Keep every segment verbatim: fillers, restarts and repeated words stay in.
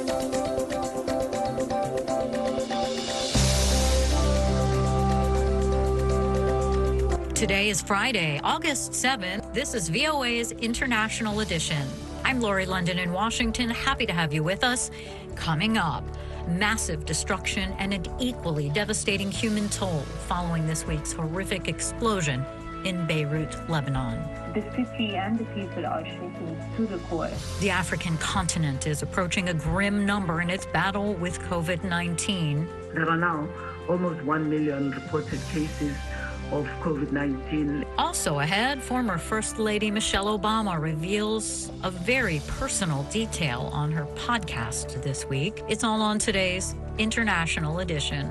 Today is Friday, August seventh. This is V O A's International Edition. I'm Lori London in Washington. Happy to have you with us. Coming up, massive destruction and an equally devastating human toll following this week's horrific explosion in Beirut, Lebanon. The city and the people are shaken to the core. The African continent is approaching a grim number in its battle with COVID nineteen. There are now almost one million reported cases of COVID nineteen. Also ahead, former First Lady Michelle Obama reveals a very personal detail on her podcast this week. It's all on today's International Edition.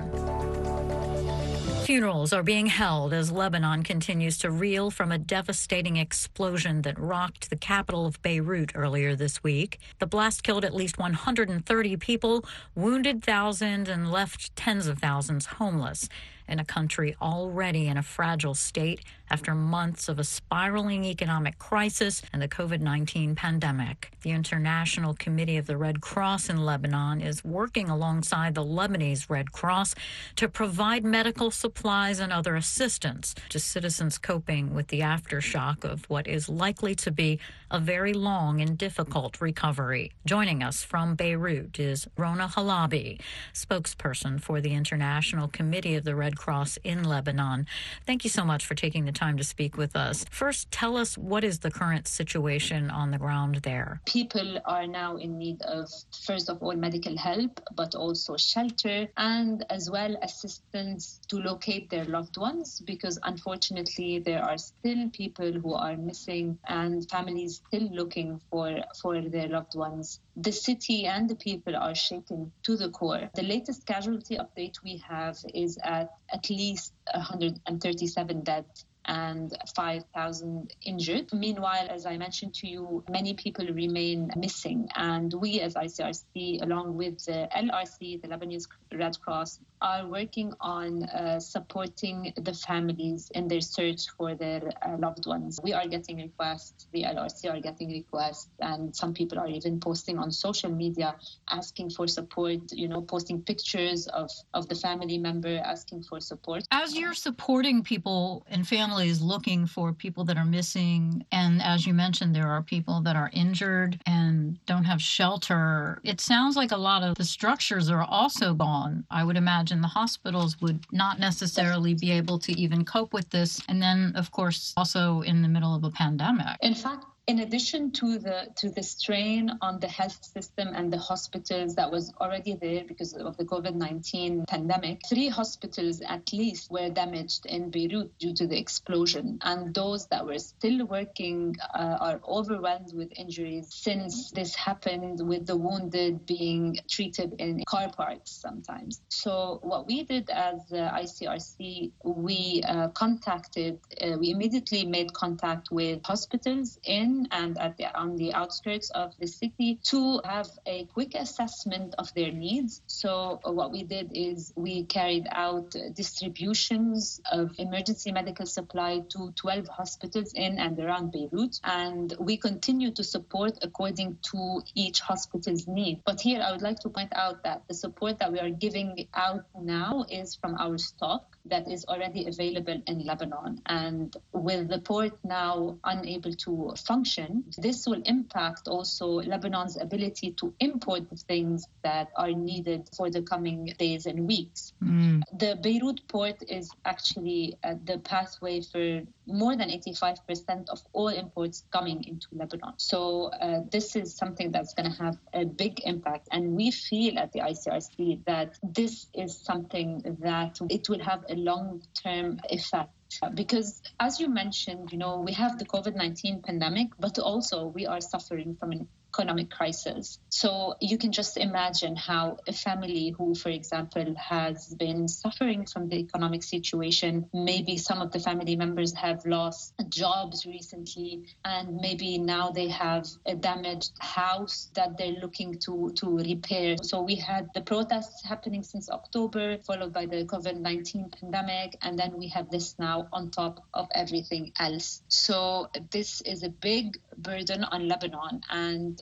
Funerals are being held as Lebanon continues to reel from a devastating explosion that rocked the capital of Beirut earlier this week. The blast killed at least one hundred thirty people, wounded thousands, and left tens of thousands homeless in a country already in a fragile state after months of a spiraling economic crisis and the COVID nineteen pandemic. The International Committee of the Red Cross in Lebanon is working alongside the Lebanese Red Cross to provide medical supplies and other assistance to citizens coping with the aftershock of what is likely to be a very long and difficult recovery. Joining us from Beirut is Rona Halabi, spokesperson for the International Committee of the Red Cross in Lebanon. Thank you so much for taking the time to speak with us. First, tell us, what is the current situation on the ground there? People are now in need of, first of all, medical help, but also shelter and as well assistance to locate their loved ones, because unfortunately there are still people who are missing and families still looking for, for their loved ones. The city and the people are shaken to the core. The latest casualty update we have is at at least one hundred thirty-seven dead and five thousand injured. Meanwhile, as I mentioned to you, many people remain missing. And we as I C R C, along with the L R C, the Lebanese Red Cross, are working on uh, supporting the families in their search for their uh, loved ones. We are getting requests, the L R C are getting requests, and some people are even posting on social media asking for support, you know, posting pictures of, of the family member asking for support. As you're supporting people and families looking for people that are missing, and as you mentioned, there are people that are injured and don't have shelter, it sounds like a lot of the structures are also gone. I would imagine the hospitals would not necessarily be able to even cope with this. And then, of course, also in the middle of a pandemic. In fact, in addition to the to the strain on the health system and the hospitals that was already there because of the COVID nineteen pandemic, three hospitals at least were damaged in Beirut due to the explosion. And those that were still working uh, are overwhelmed with injuries since this happened, with the wounded being treated in car parks sometimes. So what we did as uh, I C R C, we uh, contacted, uh, we immediately made contact with hospitals in and at the, on the outskirts of the city to have a quick assessment of their needs. So uh, what we did is we carried out distributions of emergency medical supply to twelve hospitals in and around Beirut, and we continue to support according to each hospital's need. But here I would like to point out that the support that we are giving out now is from our stock that is already available in Lebanon. And with the port now unable to function, this will impact also Lebanon's ability to import the things that are needed for the coming days and weeks. Mm. The Beirut port is actually uh, the pathway for more than eighty-five percent of all imports coming into Lebanon. So uh, this is something that's going to have a big impact. And we feel at the I C R C that this is something that it will have a long-term effect. Because as you mentioned, you know, we have the COVID nineteen pandemic, but also we are suffering from an economic crisis. So you can just imagine how a family who, for example, has been suffering from the economic situation, maybe some of the family members have lost jobs recently, and maybe now they have a damaged house that they're looking to, to repair. So we had the protests happening since October, followed by the COVID nineteen pandemic, and then we have this now on top of everything else. So this is a big burden on Lebanon, and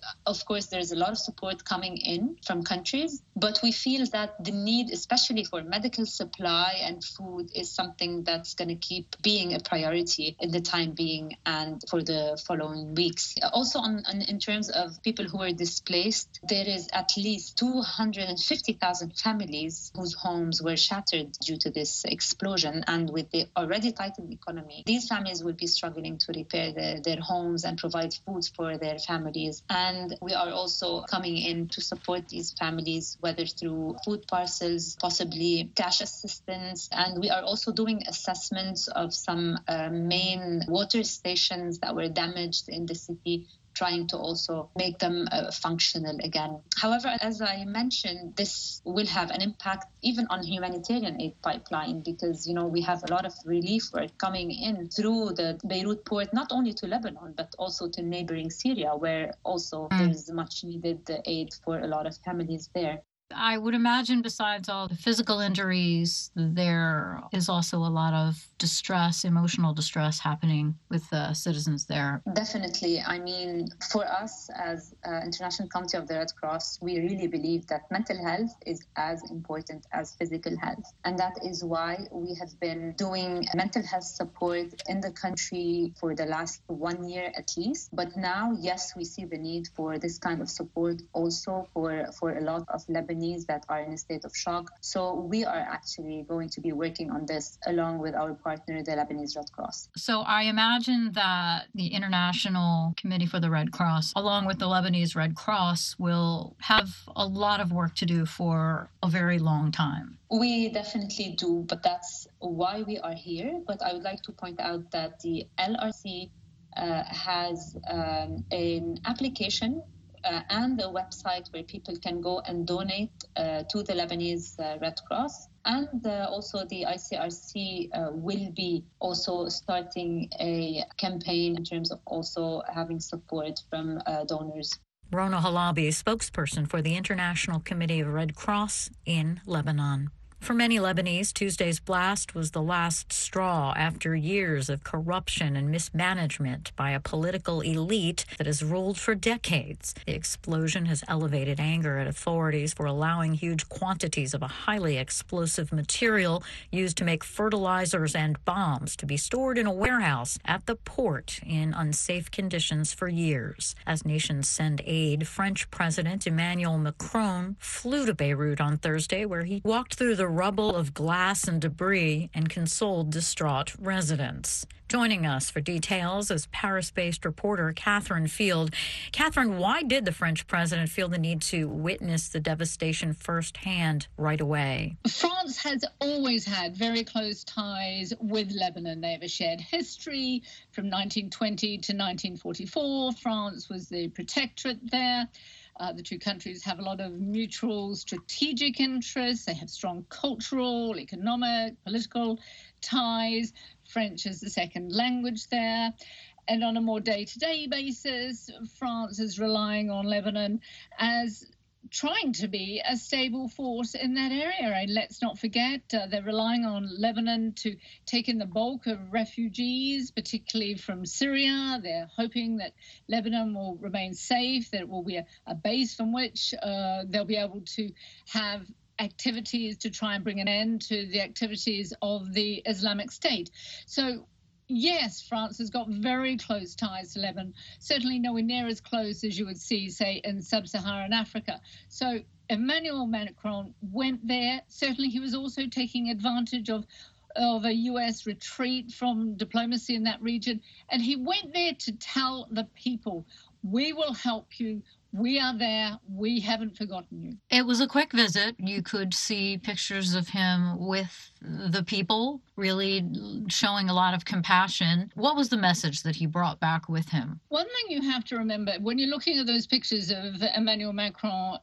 of course, there's a lot of support coming in from countries, but we feel that the need, especially for medical supply and food, is something that's going to keep being a priority in the time being and for the following weeks. Also, on, on in terms of people who are displaced, there is at least two hundred fifty thousand families whose homes were shattered due to this explosion. And with the already tightened economy, these families will be struggling to repair the, their homes and provide food for their families. And we are also coming in to support these families, whether through food parcels, possibly cash assistance. And we are also doing assessments of some uh, main water stations that were damaged in the city, trying to also make them uh, functional again. However, as I mentioned, this will have an impact even on humanitarian aid pipeline because, you know, we have a lot of relief work coming in through the Beirut port, not only to Lebanon, but also to neighboring Syria, where also mm. there's much needed aid for a lot of families there. I would imagine besides all the physical injuries, there is also a lot of distress, emotional distress happening with the citizens there. Definitely. I mean, for us as uh, International Committee of the Red Cross, we really believe that mental health is as important as physical health. And that is why we have been doing mental health support in the country for the last one year at least. But now, yes, we see the need for this kind of support also for, for a lot of Lebanese that are in a state of shock. So we are actually going to be working on this along with our partner, the Lebanese Red Cross. So I imagine that the International Committee for the Red Cross, along with the Lebanese Red Cross, will have a lot of work to do for a very long time. We definitely do, but that's why we are here. But I would like to point out that the L R C uh, has um, an application Uh, and a website where people can go and donate uh, to the Lebanese uh, Red Cross. And uh, also the I C R C uh, will be also starting a campaign in terms of also having support from uh, donors. Rona Halabi, spokesperson for the International Committee of Red Cross in Lebanon. For many Lebanese, Tuesday's blast was the last straw after years of corruption and mismanagement by a political elite that has ruled for decades. The explosion has elevated anger at authorities for allowing huge quantities of a highly explosive material used to make fertilizers and bombs to be stored in a warehouse at the port in unsafe conditions for years. As nations send aid, French President Emmanuel Macron flew to Beirut on Thursday, where he walked through the rubble of glass and debris and consoled distraught residents. Joining us for details is Paris-based reporter Catherine Field. Catherine, why did the French president feel the need to witness the devastation firsthand right away? France has always had very close ties with Lebanon. They have a shared history from nineteen twenty to nineteen forty-four. France was the protectorate there. Uh, the two countries have a lot of mutual strategic interests. They have strong cultural, economic, political ties. French is the second language there. And on a more day-to-day basis, France is relying on Lebanon as trying to be a stable force in that area. And let's not forget, uh, they're relying on Lebanon to take in the bulk of refugees, particularly from Syria. They're hoping that Lebanon will remain safe, that it will be a, a base from which uh, they'll be able to have activities to try and bring an end to the activities of the Islamic State. So yes, France has got very close ties to Lebanon, certainly nowhere near as close as you would see, say, in sub-Saharan Africa. So Emmanuel Macron went there. Certainly he was also taking advantage of, of a U S retreat from diplomacy in that region. And he went there to tell the people, we will help you. We are there. We haven't forgotten you. It was a quick visit. You could see pictures of him with the people, really showing a lot of compassion. What was the message that he brought back with him? One thing you have to remember, when you're looking at those pictures of Emmanuel Macron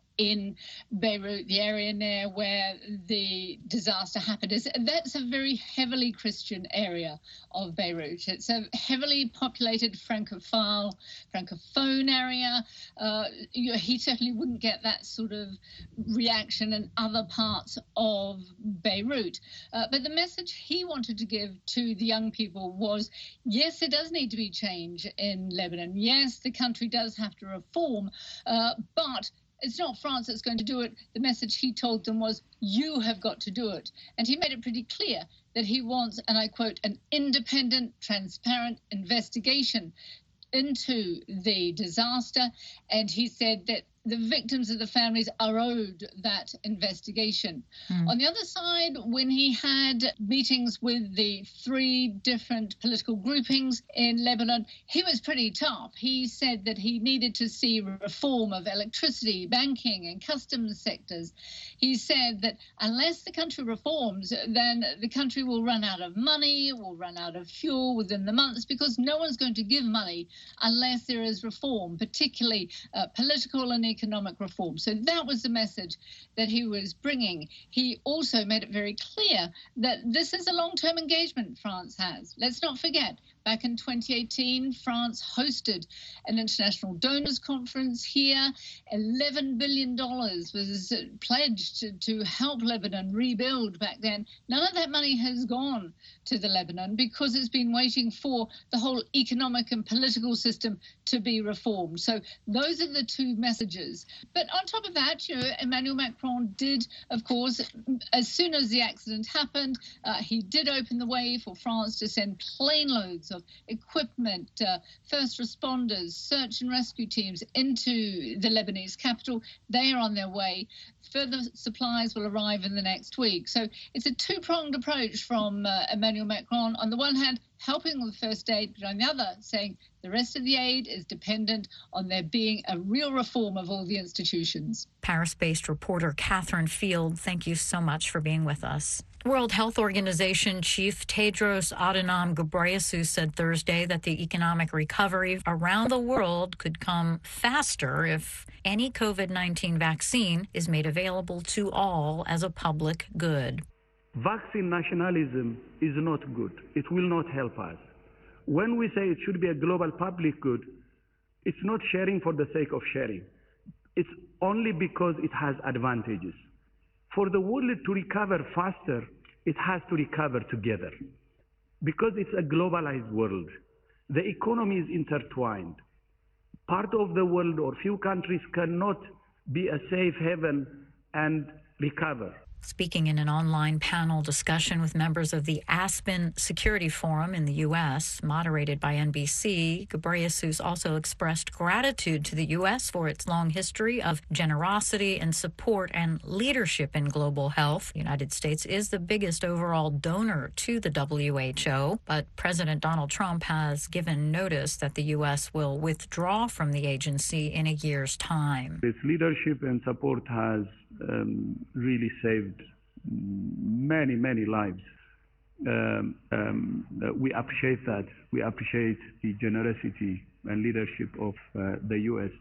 in Beirut, the area near where the disaster happened. Is that's a very heavily Christian area of Beirut. It's a heavily populated Francophile, Francophone area. Uh, you, he certainly wouldn't get that sort of reaction in other parts of Beirut. Uh, but the message he wanted to give to the young people was, yes, there does need to be change in Lebanon. Yes, the country does have to reform, uh, but it's not France that's going to do it. The message he told them was, you have got to do it. And he made it pretty clear that he wants, and I quote, an independent, transparent investigation into the disaster. And he said that the victims of the families are owed that investigation. Mm. On the other side, when he had meetings with the three different political groupings in Lebanon, he was pretty tough. He said that he needed to see reform of electricity, banking and customs sectors. He said that unless the country reforms, then the country will run out of money, will run out of fuel within the months, because no one's going to give money unless there is reform, particularly uh, political and economic reform. So that was the message that he was bringing. He also made it very clear that this is a long-term engagement France has. Let's not forget, back in twenty eighteen, France hosted an international donors conference here. eleven billion dollars was pledged to, to help Lebanon rebuild back then. None of that money has gone to the Lebanon because it's been waiting for the whole economic and political system to be reformed. So those are the two messages. But on top of that, you know, Emmanuel Macron did, of course, as soon as the accident happened, uh, he did open the way for France to send plane loads of equipment, uh, first responders, search and rescue teams into the Lebanese capital. They are on their way. Further supplies will arrive in the next week. So it's a two-pronged approach from uh, Emmanuel Macron. On the one hand, helping with first aid, but on the other, saying the rest of the aid is dependent on there being a real reform of all the institutions. Paris-based reporter Catherine Field, thank you so much for being with us. World Health Organization Chief Tedros Adhanom Ghebreyesus said Thursday that the economic recovery around the world could come faster if any COVID nineteen vaccine is made available to all as a public good. Vaccine nationalism is not good. It will not help us. When we say it should be a global public good, it's not sharing for the sake of sharing. It's only because it has advantages. For the world to recover faster, it has to recover together. Because it's a globalized world, the economy is intertwined. Part of the world or few countries cannot be a safe haven and recover. Speaking in an online panel discussion with members of the Aspen Security Forum in the U S, moderated by N B C, Ghebreyesus also expressed gratitude to the U S for its long history of generosity and support and leadership in global health. The United States is the biggest overall donor to the W H O, but President Donald Trump has given notice that the U S will withdraw from the agency in a year's time. Its leadership and support has Um, really saved many, many lives. Um, um, uh, we appreciate that. We appreciate the generosity and leadership of uh, the U S.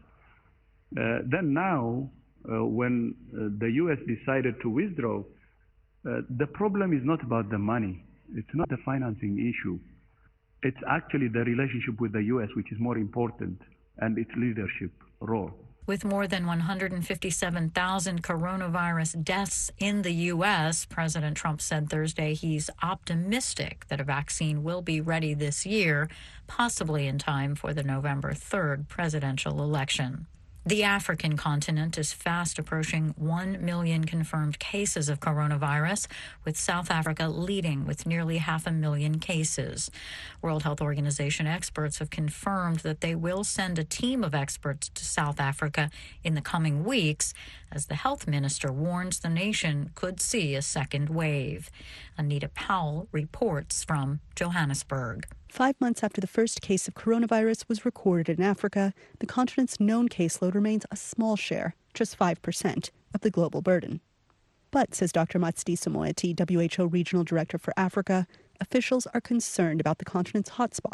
Uh, then now, uh, when uh, the U S decided to withdraw, uh, the problem is not about the money. It's not the financing issue. It's actually the relationship with the U S which is more important, and its leadership role. With more than one hundred fifty-seven thousand coronavirus deaths in the U S, President Trump said Thursday he's optimistic that a vaccine will be ready this year, possibly in time for the November third presidential election. The African continent is fast approaching one million confirmed cases of coronavirus, with South Africa leading with nearly half a million cases. World Health Organization experts have confirmed that they will send a team of experts to South Africa in the coming weeks, as the health minister warns the nation could see a second wave. Anita Powell reports from Johannesburg. Five months after the first case of coronavirus was recorded in Africa, the continent's known caseload remains a small share, just five percent, of the global burden. But, says Doctor Matshidiso Moeti, W H O Regional Director for Africa, officials are concerned about the continent's hotspot,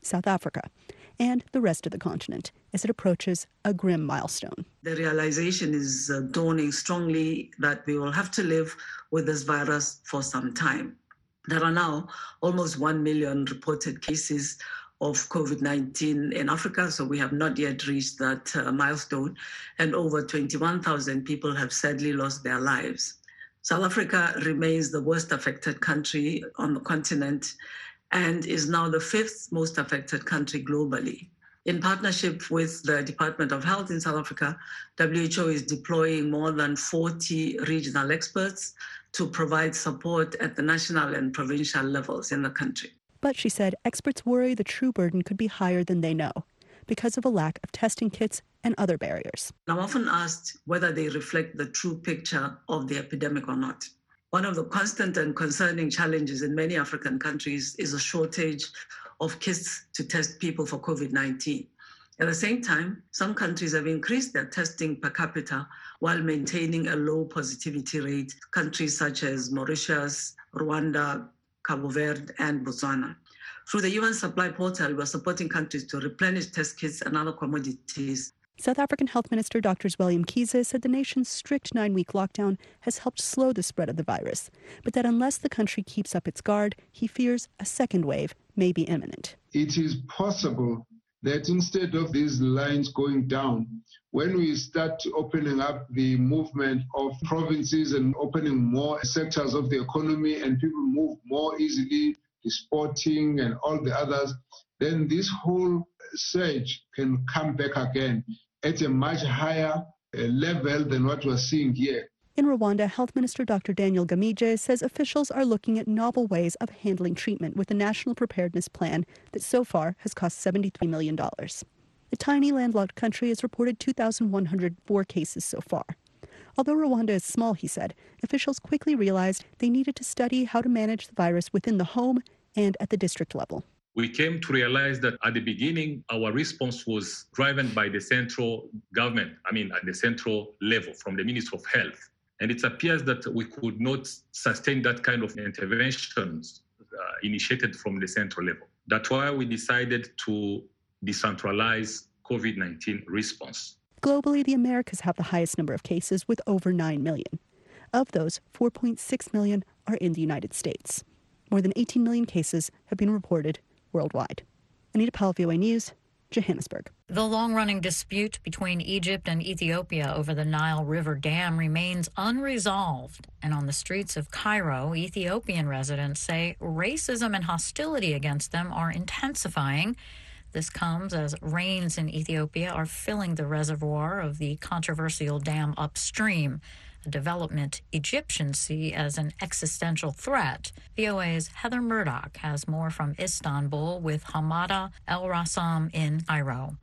South Africa, and the rest of the continent as it approaches a grim milestone. The realization is uh, dawning strongly that we will have to live with this virus for some time. There are now almost one million reported cases of COVID nineteen in Africa, so we have not yet reached that uh, milestone, and over twenty-one thousand people have sadly lost their lives. South Africa remains the worst affected country on the continent and is now the fifth most affected country globally. In partnership with the Department of Health in South Africa, W H O is deploying more than forty regional experts to provide support at the national and provincial levels in the country. But she said experts worry the true burden could be higher than they know because of a lack of testing kits and other barriers. I'm often asked whether they reflect the true picture of the epidemic or not. One of the constant and concerning challenges in many African countries is a shortage of kits to test people for COVID nineteen. At the same time, some countries have increased their testing per capita while maintaining a low positivity rate, countries such as Mauritius, Rwanda, Cabo Verde, and Botswana. Through the U N Supply Portal, we're supporting countries to replenish test kits and other commodities. South African Health Minister Doctor Zweli Mkhize said the nation's strict nine-week lockdown has helped slow the spread of the virus, but that unless the country keeps up its guard, he fears a second wave may be imminent. It is possible that instead of these lines going down, when we start opening up the movement of provinces and opening more sectors of the economy and people move more easily, the sporting and all the others, then this whole surge can come back again at a much higher uh, level than what we're seeing here. In Rwanda, Health Minister Doctor Daniel Gamije says officials are looking at novel ways of handling treatment with a national preparedness plan that so far has cost seventy-three million dollars. The tiny landlocked country has reported two thousand one hundred four cases so far. Although Rwanda is small, he said, officials quickly realized they needed to study how to manage the virus within the home and at the district level. We came to realize that at the beginning, our response was driven by the central government, I mean, at the central level from the Ministry of Health. And it appears that we could not sustain that kind of interventions uh, initiated from the central level. That's why we decided to decentralize COVID nineteen response. Globally, the Americas have the highest number of cases with over nine million. Of those, four point six million are in the United States. More than eighteen million cases have been reported worldwide. Anita Powell, V O A News, Johannesburg. The long-running dispute between Egypt and Ethiopia over the Nile River Dam remains unresolved. And on the streets of Cairo, Ethiopian residents say racism and hostility against them are intensifying. This comes as rains in Ethiopia are filling the reservoir of the controversial dam upstream, a development Egyptians see as an existential threat. V O A's Heather Murdoch has more from Istanbul with Hamada El-Rassam in Cairo.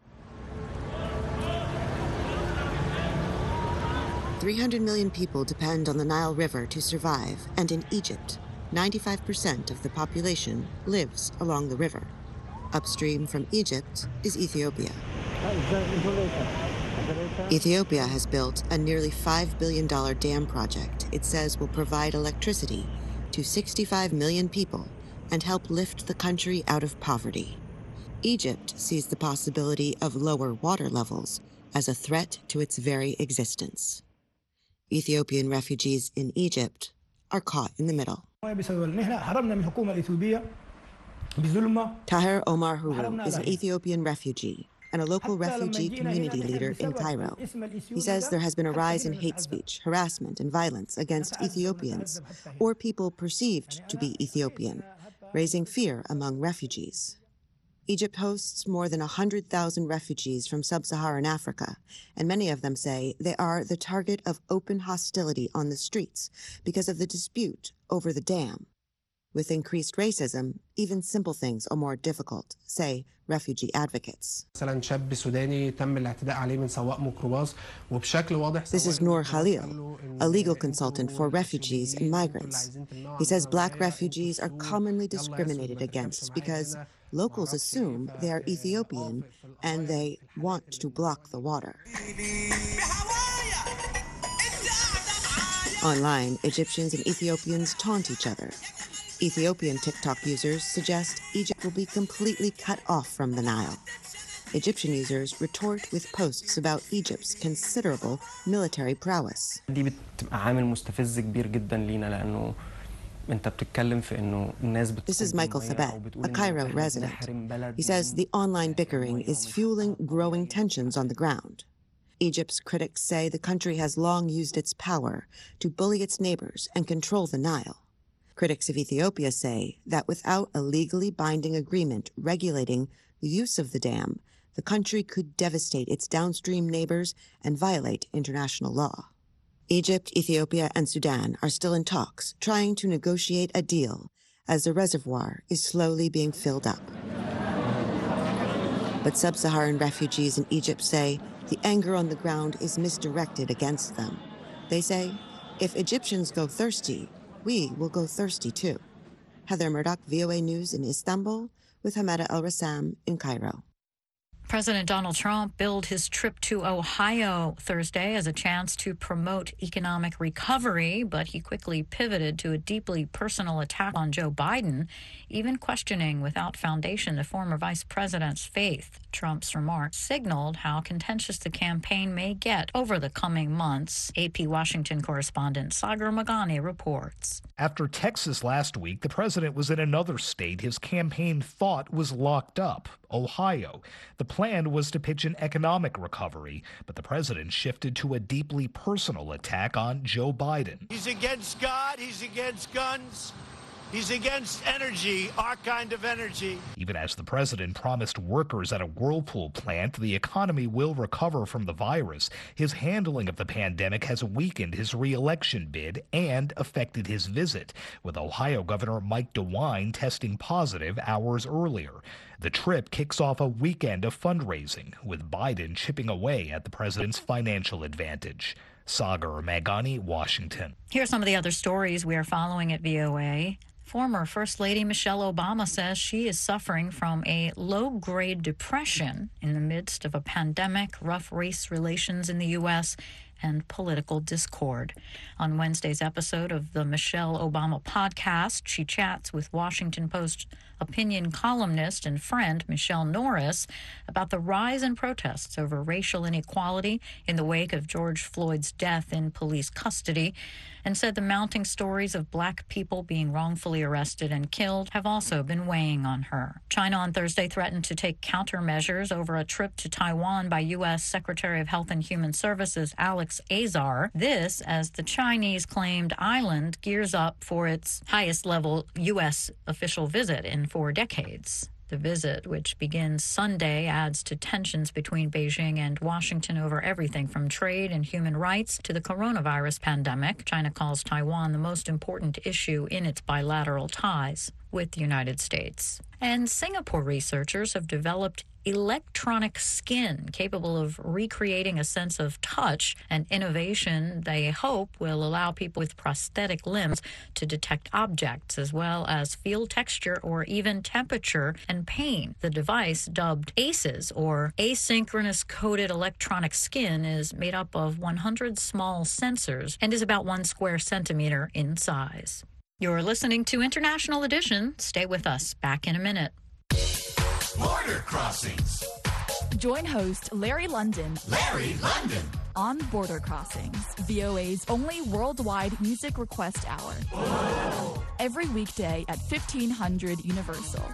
three hundred million people depend on the Nile River to survive, and in Egypt, ninety-five percent of the population lives along the river. Upstream from Egypt is Ethiopia. Ethiopia has built a nearly five billion dollars dam project it says will provide electricity to sixty-five million people and help lift the country out of poverty. Egypt sees the possibility of lower water levels as a threat to its very existence. Ethiopian refugees in Egypt are caught in the middle. Tahir Omar Huru is an Ethiopian refugee and a local refugee community leader in Cairo. He says there has been a rise in hate speech, harassment, and violence against Ethiopians or people perceived to be Ethiopian, raising fear among refugees. Egypt hosts more than one hundred thousand refugees from sub-Saharan Africa, and many of them say they are the target of open hostility on the streets because of the dispute over the dam. With increased racism, even simple things are more difficult, say refugee advocates. This is Noor Khalil, a legal consultant for refugees and migrants. He says black refugees are commonly discriminated against because locals assume they are Ethiopian and they want to block the water. Online, Egyptians and Ethiopians taunt each other. Ethiopian TikTok users suggest Egypt will be completely cut off from the Nile. Egyptian users retort with posts about Egypt's considerable military prowess. دي بتبقى عامل مستفز كبير جدا لينا لأنه أنت بتتكلم في إنه الناس This is Michael Thabet, a Cairo resident. He says the online bickering is fueling growing tensions on the ground. Egypt's critics say the country has long used its power to bully its neighbors and control the Nile. Critics of Ethiopia say that without a legally binding agreement regulating the use of the dam, the country could devastate its downstream neighbors and violate international law. Egypt, Ethiopia, and Sudan are still in talks, trying to negotiate a deal as the reservoir is slowly being filled up. But sub-Saharan refugees in Egypt say the anger on the ground is misdirected against them. They say, if Egyptians go thirsty, we will go thirsty too. Heather Murdoch, V O A News in Istanbul, with Hamada El-Rassam in Cairo. President Donald Trump billed his trip to Ohio Thursday as a chance to promote economic recovery, but he quickly pivoted to a deeply personal attack on Joe Biden, even questioning without foundation the former vice president's faith. Trump's remarks signaled how contentious the campaign may get over the coming months. A P Washington correspondent Sagar Magani reports. After Texas last week, the president was in another state his campaign thought was locked up, Ohio. The plan was to pitch an economic recovery, but the president shifted to a deeply personal attack on Joe Biden. He's against God, he's against guns, he's against energy, our kind of energy. Even as the president promised workers at a Whirlpool plant the economy will recover from the virus, his handling of the pandemic has weakened his re-election bid and affected his visit, with Ohio Governor Mike DeWine testing positive hours earlier. The trip kicks off a weekend of fundraising, with Biden chipping away at the president's financial advantage. Sagar Magani, Washington. Here are some of the other stories we are following at V O A. Former First Lady Michelle Obama says she is suffering from a low-grade depression in the midst of a pandemic, rough race relations in the U S, and political discord. On Wednesday's episode of the Michelle Obama podcast, she chats with Washington Post opinion columnist and friend Michelle Norris about the rise in protests over racial inequality in the wake of George Floyd's death in police custody, and said the mounting stories of black people being wrongfully arrested and killed have also been weighing on her. China on Thursday threatened to take countermeasures over a trip to Taiwan by U S Secretary of Health and Human Services Alex Azar. This as the Chinese-claimed island gears up for its highest-level U S official visit in four decades. The visit, which begins Sunday, adds to tensions between Beijing and Washington over everything from trade and human rights to the coronavirus pandemic. China calls Taiwan the most important issue in its bilateral ties with the United States. And Singapore researchers have developed electronic skin capable of recreating a sense of touch, an innovation they hope will allow people with prosthetic limbs to detect objects as well as feel texture or even temperature and pain. The device, dubbed ACES, or asynchronous coded electronic skin, is made up of one hundred small sensors and is about one square centimeter in size. You're listening to International Edition. Stay with us. Back in a minute. Border Crossings. Join host Larry London. Larry London. On Border Crossings, V O A's only worldwide music request hour. Whoa. Every weekday at fifteen hundred Universal.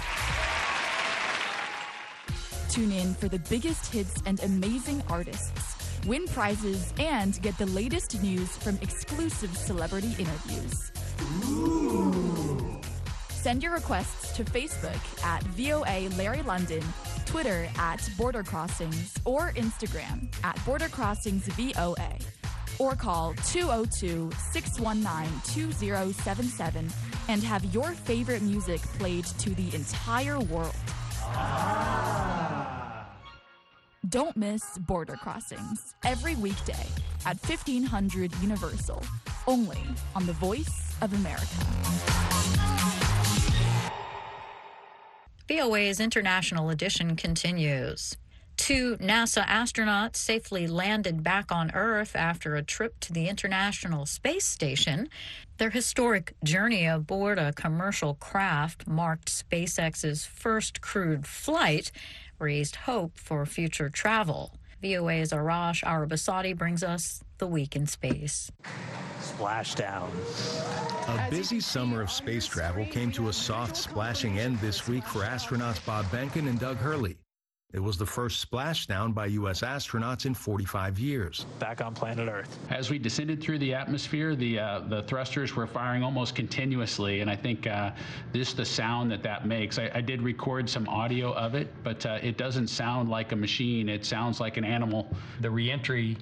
Tune in for the biggest hits and amazing artists. Win prizes and get the latest news from exclusive celebrity interviews. Ooh. Send your requests to Facebook at V O A Larry London, Twitter at Border Crossings, or Instagram at Border Crossings V O A. Or call two oh two, six one nine, two oh seven seven and have your favorite music played to the entire world. Ah. Don't miss Border Crossings every weekday at fifteen hundred Universal, only on The Voice of America. V O A's International Edition continues. Two NASA astronauts safely landed back on Earth after a trip to the International Space Station. Their historic journey aboard a commercial craft marked SpaceX's first crewed flight, raised hope for future travel. V O A's Arash Arabasadi brings us the week in space. Splashdown. A busy summer of space travel came to a soft, splashing end this week for astronauts Bob Behnken and Doug Hurley. It was the first splashdown by U S astronauts in forty-five years. Back on planet Earth. As we descended through the atmosphere, the uh, the thrusters were firing almost continuously, and I think uh, this the sound that that makes. I, I did record some audio of it, but uh, it doesn't sound like a machine. It sounds like an animal. The reentry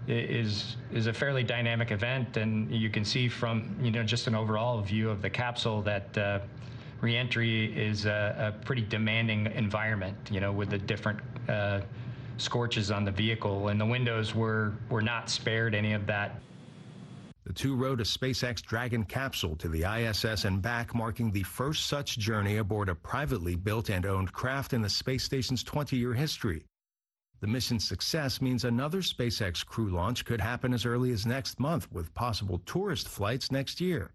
is is a fairly dynamic event, and you can see from you know just an overall view of the capsule that. Uh, Reentry is a, a pretty demanding environment, you know, with the different uh, scorches on the vehicle, and the windows were, were not spared any of that. The two rode a SpaceX Dragon capsule to the I S S and back, marking the first such journey aboard a privately built and owned craft in the space station's twenty-year history. The mission's success means another SpaceX crew launch could happen as early as next month, with possible tourist flights next year.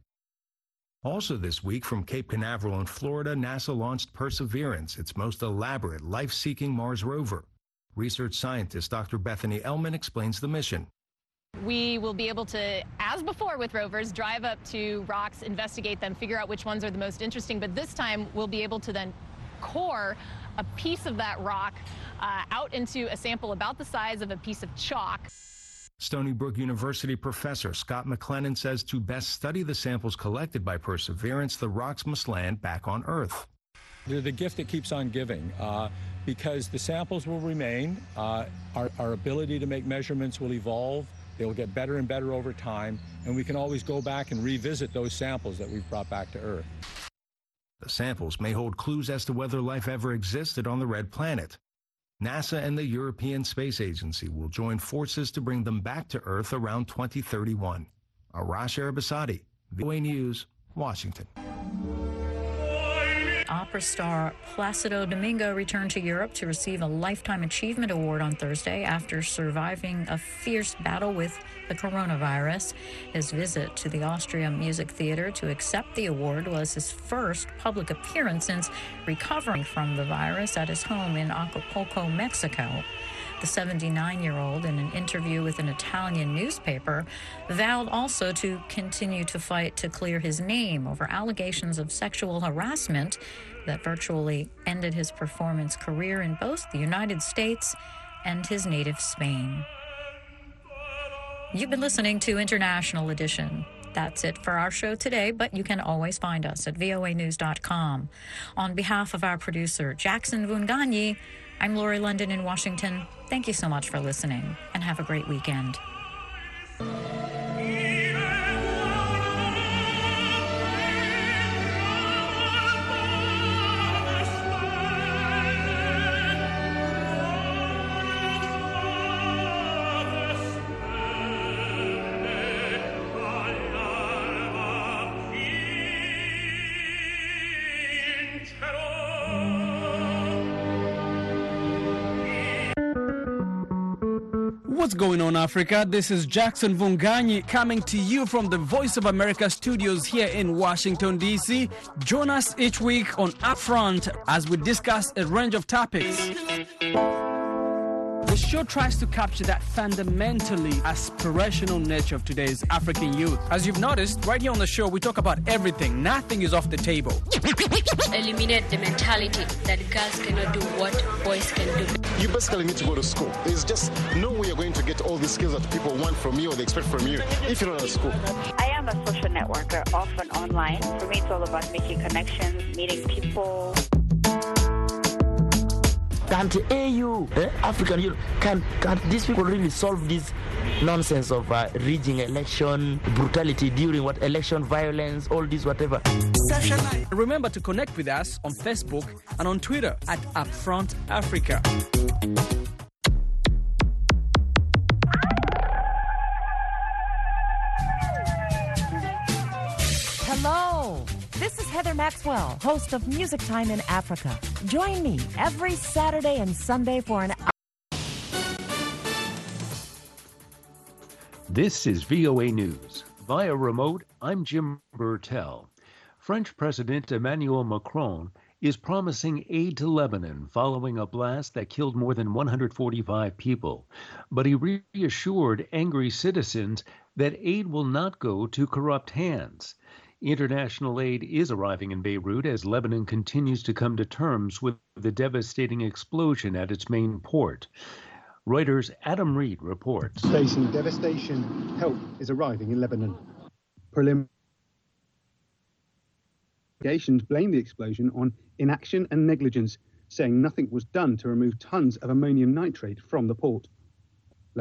Also this week, from Cape Canaveral in Florida, NASA launched Perseverance, its most elaborate life-seeking Mars rover. Research scientist Doctor Bethany Ellman explains the mission. We will be able to, as before with rovers, drive up to rocks, investigate them, figure out which ones are the most interesting, but this time we'll be able to then core a piece of that rock uh, out into a sample about the size of a piece of chalk. Stony Brook University professor Scott McLennan says to best study the samples collected by Perseverance, the rocks must land back on Earth. They're the gift that keeps on giving, uh, because the samples will remain, uh, our, our ability to make measurements will evolve, they will get better and better over time, and we can always go back and revisit those samples that we've brought back to Earth. The samples may hold clues as to whether life ever existed on the Red Planet. NASA and the European Space Agency will join forces to bring them back to Earth around twenty thirty-one. Arash Arabasadi, V O A News, Washington. Opera star Placido Domingo returned to Europe to receive a Lifetime Achievement Award on Thursday after surviving a fierce battle with the coronavirus. His visit to the Austria Music Theater to accept the award was his first public appearance since recovering from the virus at his home in Acapulco, Mexico. The seventy-nine-year-old, in an interview with an Italian newspaper, vowed also to continue to fight to clear his name over allegations of sexual harassment that virtually ended his performance career in both the United States and his native Spain. You've been listening to International Edition. That's it for our show today, but you can always find us at V O A news dot com. On behalf of our producer, Jackson Vunganyi, I'm Lori London in Washington. Thank you so much for listening, and have a great weekend. What's going on, Africa? This is Jackson Vunganyi coming to you from the Voice of America studios here in Washington, D C. Join us each week on Upfront as we discuss a range of topics. The show tries to capture that fundamentally aspirational nature of today's African youth. As you've noticed, right here on the show, we talk about everything. Nothing is off the table. Eliminate the mentality that girls cannot do what boys can do. You basically need to go to school. There's just no way you're going to get all the skills that people want from you or they expect from you if you're not at school. I am a social networker, often online. For me, it's all about making connections, meeting people. Can't A U, eh, African Union, can can these people really solve this nonsense of uh, rigging election, brutality during what election, violence, all this whatever? Remember to connect with us on Facebook and on Twitter at Upfront Africa. Hello. This is Heather Maxwell, host of Music Time in Africa. Join me every Saturday and Sunday for an This is V O A News. Via remote, I'm Jim Burtell. French President Emmanuel Macron is promising aid to Lebanon following a blast that killed more than one hundred forty-five people. But he reassured angry citizens that aid will not go to corrupt hands. International aid is arriving in Beirut as Lebanon continues to come to terms with the devastating explosion at its main port. Reuters' Adam Reed reports. Facing devastation, help is arriving in Lebanon. Prelim Investigations blame the explosion on inaction and negligence, saying nothing was done to remove tons of ammonium nitrate from the port.